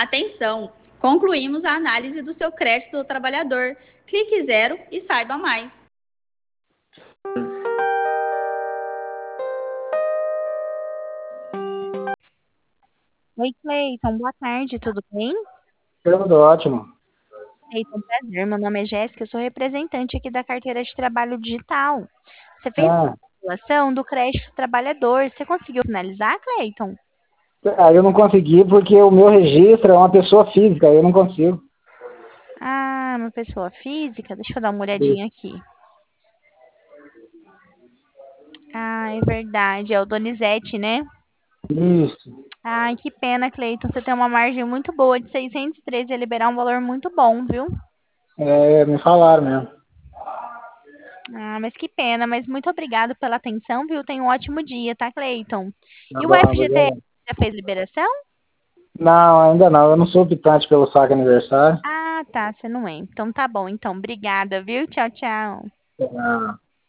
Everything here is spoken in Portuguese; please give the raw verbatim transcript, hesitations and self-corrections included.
Atenção! Concluímos a análise do seu crédito do trabalhador. Clique zero e saiba mais. Oi, Cleiton, boa tarde, tudo bem? Tudo ótimo. Cleiton, prazer, meu nome é Jéssica, eu sou representante aqui da carteira de trabalho digital. Você fez Ah, a simulação do crédito trabalhador, você conseguiu finalizar, Cleiton? aí eu não consegui porque o meu registro é uma pessoa física, eu não consigo. Ah, uma pessoa física, deixa eu dar uma olhadinha aqui. Ah, é verdade, é o Donizete, né? Isso. Ai, que pena, Cleiton, você tem uma margem muito boa de seiscentos e treze, ia liberar um valor muito bom, viu? É, me falaram mesmo. Ah, mas que pena, mas muito obrigado pela atenção, viu? Tenha um ótimo dia, tá, Cleiton? Tá E o bom, F G T S obrigado. já fez liberação? Não, ainda não. Eu não sou optante pelo saque aniversário. Ah, tá, você não é. Então tá bom, então. Obrigada, viu? Tchau, tchau. Ah.